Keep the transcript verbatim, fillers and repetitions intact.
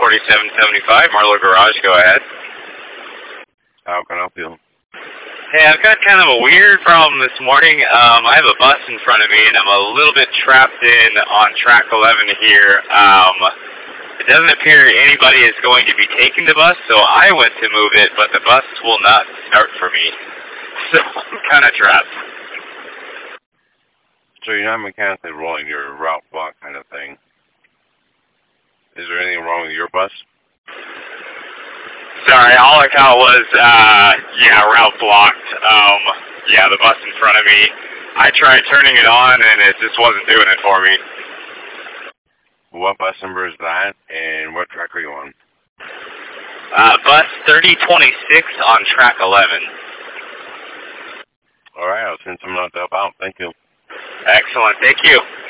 forty-seven seventy-five, Marlowe Garage, go ahead. How can I help you? Hey, I've got kind of a weird problem this morning. Um, I have a bus in front of me, and I'm a little bit trapped in on track eleven here. Um, it doesn't appear anybody is going to be taking the bus, so I went to move it, but the bus will not start for me. So I'm kind of trapped. So you're not mechanically rolling, you're a route block kind of thing. Is there anything wrong with your bus? Sorry, all I caught was, uh, yeah, route blocked. Um, yeah, the bus in front of me. I tried turning it on, and it just wasn't doing it for me. What bus number is that, and what track are you on? Uh, bus thirty twenty-six on track eleven. All right, I'll send someone out to help out. Thank you. Excellent. Thank you.